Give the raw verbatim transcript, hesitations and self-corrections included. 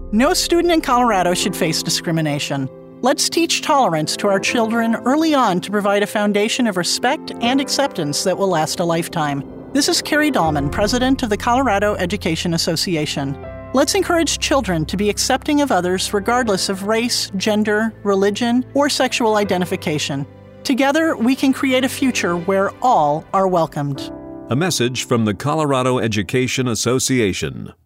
No student in Colorado should face discrimination. Let's teach tolerance to our children early on to provide a foundation of respect and acceptance that will last a lifetime. This is Carrie Dahlman, president of the Colorado Education Association. Let's encourage children to be accepting of others regardless of race, gender, religion, or sexual identification. Together, we can create a future where all are welcomed. A message from the Colorado Education Association.